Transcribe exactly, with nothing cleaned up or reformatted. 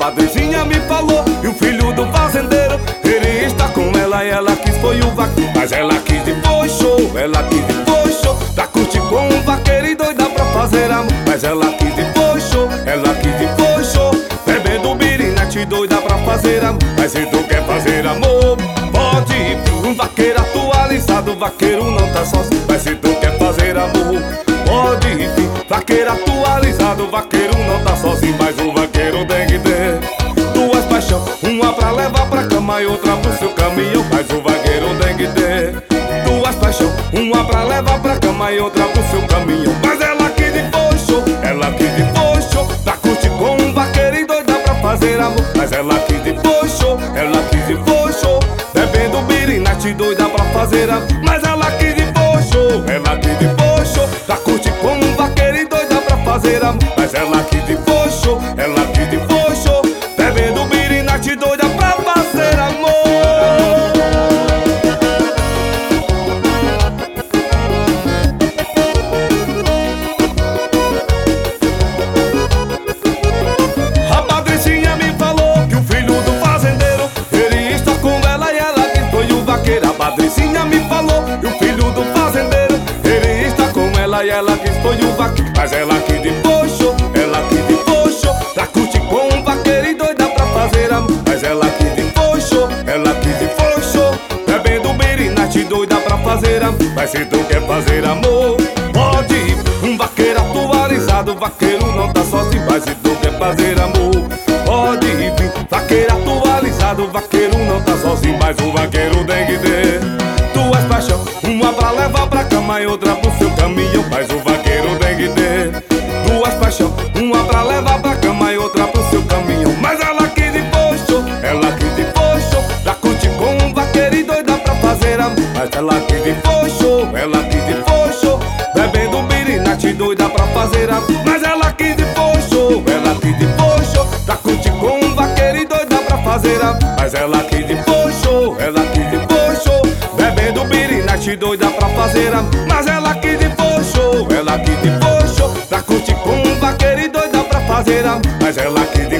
madrinha me falou e o filho do fazendeiro, ele está com ela e ela quis foi o vaqueiro. Mas ela quis e foi show, ela quis e foi show, pra curtir com um vaqueiro e doida pra fazer amor. Mas ela quis e foi show, ela quis e foi show, bebendo birinete doida pra fazer amor. Mas se tu quer fazer amor, pode ir. Um vaqueiro atualizado, o vaqueiro não tá sozinho. Mas se tu quer fazer amor, pode ir. Vaqueiro atualizado, o vaqueiro não tá sozinho. Mas o vaqueiro tem que ter duas paixões, uma pra levar pra cama e outra pro seu caminhão. Mas o vaqueiro tem que ter duas paixões, uma pra levar pra cama e outra pro seu caminhão. Mas ela quis e foi show, ela quis e foi show, pra curtir com um vaqueiro e doida pra fazer amor. Mas ela quis e foi show, ela quis e foi show, bebendo birinete doida pra fazer amor. Mas ela quis e foi show, ela quis e foi show, pra curtir com um vaqueiro e doida pra fazer amor. Mas ela quis e foi show, ela quis e foi show, bebendo birinete doida pra fazer amor. A madrinha me falou que o filho do fazendeiro, ele está com ela e ela quis foi o vaqueiro. A madrinha me falou que o filho do fazendeiro, ele está com ela e ela quis foi o vaqueiro. Mas ela quis e foi show, ela quis e foi show, pra curtir com um vaqueiro e doida pra fazer amor. Mas ela quis e foi show, ela quis e foi show, bebendo birinete doida pra fazer amor. Mas se tu quer fazer amor, pode ir. Um vaqueiro atualizado, o vaqueiro não tá sozinho. Mas se tu quer fazer amor, pode ir. Vaqueiro atualizado, o vaqueiro não tá sozinho. Mas o vaqueiro tem que ter duas paixões, uma pra levar pra cama e outra pro seu caminhão. Mas o vaqueiro tem que ter duas paixões, uma pra levar pra cama e outra pro seu caminhão. Mas ela quis e foi show, ela quis e foi show, pra curtir com um vaqueiro e doida pra fazer amor. Mas ela quis e foi show, ela quis e foi show, bebendo birinete doida pra fazer amor. Mas ela quis e foi show, ela quis e foi show, pra curtir com um vaqueiro e doida pra fazer amor. Mas ela quis e foi show, ela quis e foi show, bebendo birinete doida pra fazer amor. Mas ela quis e foi show, ela quis e foi show, pra curtir com um vaqueiro e doida pra fazer amor. Mas ela quis e